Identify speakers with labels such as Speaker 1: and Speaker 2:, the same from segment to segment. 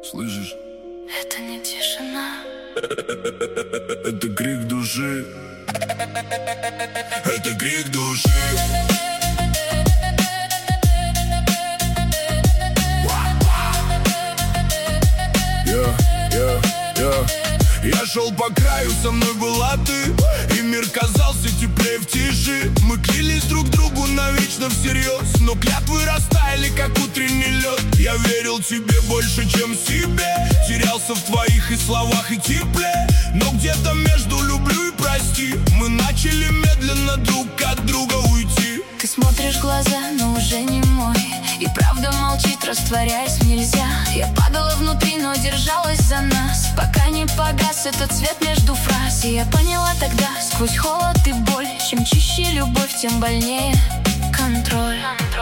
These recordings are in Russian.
Speaker 1: Слышишь?
Speaker 2: Это не тишина.
Speaker 1: Это крик души. Это крик души. Я шел по краю, со мной была ты, и мир казался теплее в тиши. Мы клялись друг другу навечно всерьез, но клятвы растаяли, как утренний лед. Я верил тебе больше, чем себе, терялся в твоих и словах, и тепле. Но где-то между люблю и прости мы начали медленно друг от друга уйти.
Speaker 2: Ты смотришь в глаза, но уже не мой, и правда молчит, растворяясь нельзя. Я падала внутри, но держалась за нас, пока не погас этот свет между фраз. И я поняла тогда, сквозь холод и боль, чем чище любовь, тем больнее контроль.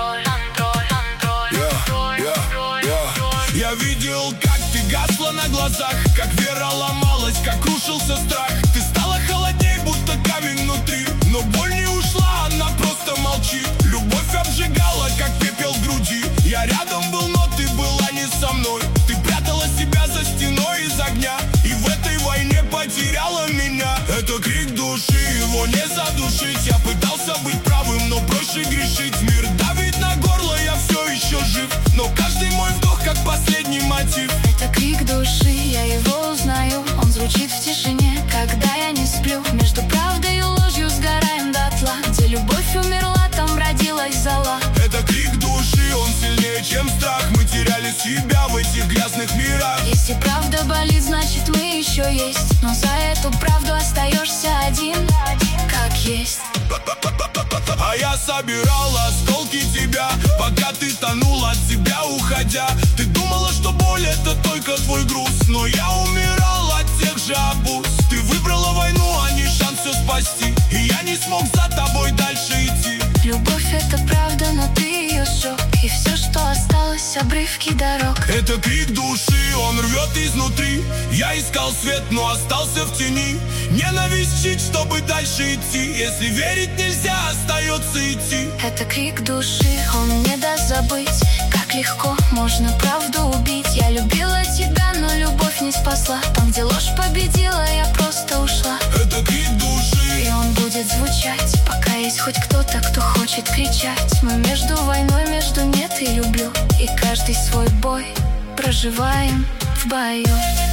Speaker 1: Я видел, как ты гасла на глазах, как вера ломалась, как рушился страх. Ты стала холодней, будто камень внутри, но боль не ушла, она просто молчит. Любовь обжигала, как пепел в груди. Я рядом был, но ты была не со мной. Ты прятала себя за стеной из огня, и в этой войне потеряла меня. Это крик души, его не задушить. Я пытался быть правым, но проще грешить. Мир давит на горло, я все еще жив, но каждый мой вдох как последний мотив.
Speaker 2: Это крик души, я его узнаю. Он звучит в тишине, когда я не сплю. Между правдой и ложью сгораем дотла. Где любовь умерла, там родилась зола.
Speaker 1: Это крик души, он сильнее, чем страх. Мы теряли себя в этих грязных мирах.
Speaker 2: Если правда болит, значит мы еще есть, но за эту правду остаешься один, как есть.
Speaker 1: А я собирал осколки тебя, пока ты тонул от себя, уходя. Ты думала, что боль это только твой груз, но я умирал от тех же обуз. Ты выбрала войну, а не шанс все спасти, и я не смог за тобой дальше идти.
Speaker 2: Любовь это правда, но ты ее сжег, и все, что осталось, обрывки дорог.
Speaker 1: Это крик души, он рвет изнутри. Я искал свет, но остался в тени. Ненависть чить, чтобы дальше идти. Если верить нельзя, остается идти.
Speaker 2: Это крик души, он не даст забыть, как легко можно правду убить. Я любила тебя, но любовь не спасла. Там, где ложь победила, я просто ушла.
Speaker 1: Это крик души,
Speaker 2: и он будет звучать, пока есть хоть кто-то, кто хочет кричать. Мы между войной, между нет и люблю, и каждый свой бой проживаем в бою.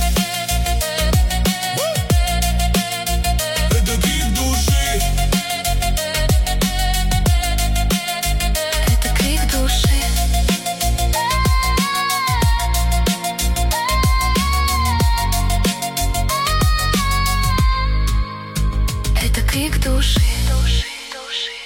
Speaker 1: Это крик души,
Speaker 2: это крик души. Это крик души.